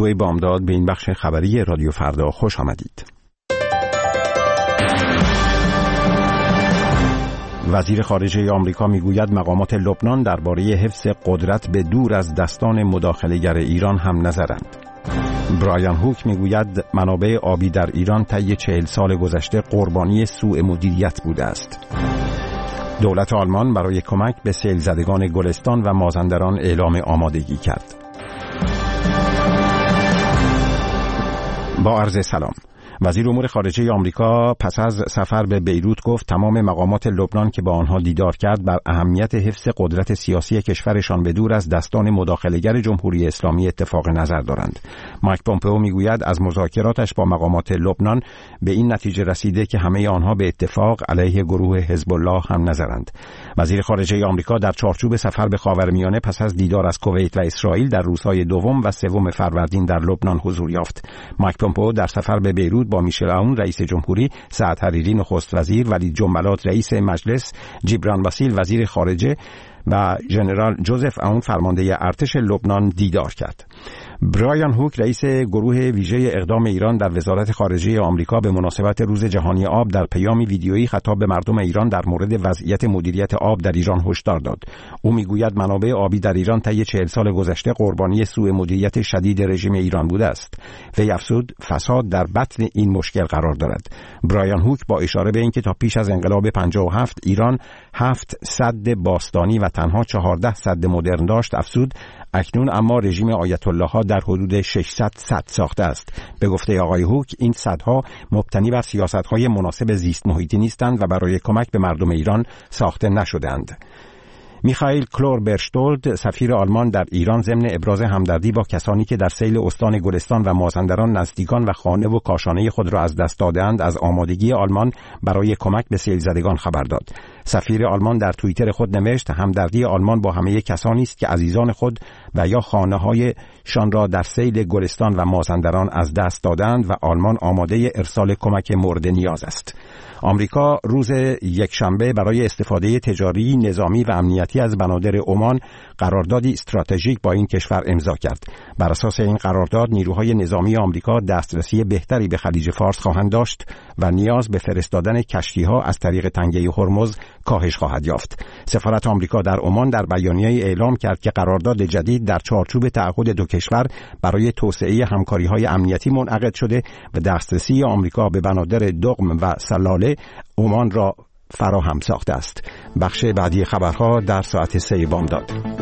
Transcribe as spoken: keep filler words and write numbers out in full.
دو بامداد به این بخش خبری رادیو فردا خوش آمدید. وزیر خارجه آمریکا میگوید مقامات لبنان درباره حفظ قدرت به دور از دستان مداخله‌گر ایران هم نظرند. برایان هوک میگوید منابع آبی در ایران طی چهل سال گذشته قربانی سوء مدیریت بوده است. دولت آلمان برای کمک به سیل زدگان گلستان و مازندران اعلام آمادگی کرد. با عرض سلام. وزیر امور خارجه آمریکا پس از سفر به بیروت گفت تمام مقامات لبنان که با آنها دیدار کرد بر اهمیت حفظ قدرت سیاسی کشورشان به دور از دستان مداخله‌گر جمهوری اسلامی اتفاق نظر دارند. مایک پومپئو میگوید از مذاکراتش با مقامات لبنان به این نتیجه رسیده که همه آنها به اتفاق علیه گروه حزب الله هم نظرند. وزیر خارجه آمریکا در چارچوب سفر به خاورمیانه پس از دیدار از کویت و اسرائیل در روزهای دوم و سوم فروردین در لبنان حضور یافت. مایک پومپئو در سفر به بیروت با میشل عون رئیس جمهوری، سعد حریری نخست وزیر، ولید جنبلاط رئیس مجلس، جبران باسیل وزیر خارجه و ژنرال جوزف عون فرمانده ارتش لبنان دیدار کرد. برایان هوک رئیس گروه ویژه اقدام ایران در وزارت خارجه آمریکا به مناسبت روز جهانی آب در پیامی ویدیویی خطاب به مردم ایران در مورد وضعیت مدیریت آب در ایران هشدار داد. او میگوید منابع آبی در ایران طی چهل سال گذشته قربانی سوء مدیریت شدید رژیم ایران بوده است. وی افزود فساد در بطن این مشکل قرار دارد. برایان هوک با اشاره به اینکه تا پیش از انقلاب پنجاه و هفت ایران هفت سد باستانی و تنها چهارده سد مدرن داشت افزود اکنون اما رژیم آیت الله ها در حدود ششصد سد ساخته است. به گفته آقای هوک این سدها مبتنی بر سیاست‌های مناسب زیست محیطی نیستند و برای کمک به مردم ایران ساخته نشده‌اند. میخائیل کلور-برشتولد سفیر آلمان در ایران ضمن ابراز همدردی با کسانی که در سیل استان گلستان و مازندران نزدیکان و خانه و کاشانه خود را از دست دادند از آمادگی آلمان برای کمک به سیل زدگان خبر داد. سفیر آلمان در توییتر خود نوشت همدردی آلمان با همه کسانی است که عزیزان خود و یا خانه‌هایشان را در سیل گلستان و مازندران از دست دادند و آلمان آماده ارسال کمک مورد نیاز است. آمریکا روز یکشنبه برای استفاده تجاری، نظامی و امنیتی از بنادر عمان قراردادی استراتژیک با این کشور امضا کرد. بر اساس این قرارداد نیروهای نظامی آمریکا دسترسی بهتری به خلیج فارس خواهند داشت و نیاز به فرستادن کشتی‌ها از طریق تنگه هرمز کاهش خواهد یافت. سفارت آمریکا در عمان در بیانیه‌ای اعلام کرد که قرارداد جدید در چارچوب تعهد دو کشور برای توسعه همکاری‌های امنیتی منعقد شده و دسترسی آمریکا به بنادر دغم و سلاله عمان را فراهم ساخته است. بخش بعدی خبرها در ساعت سه بامداد.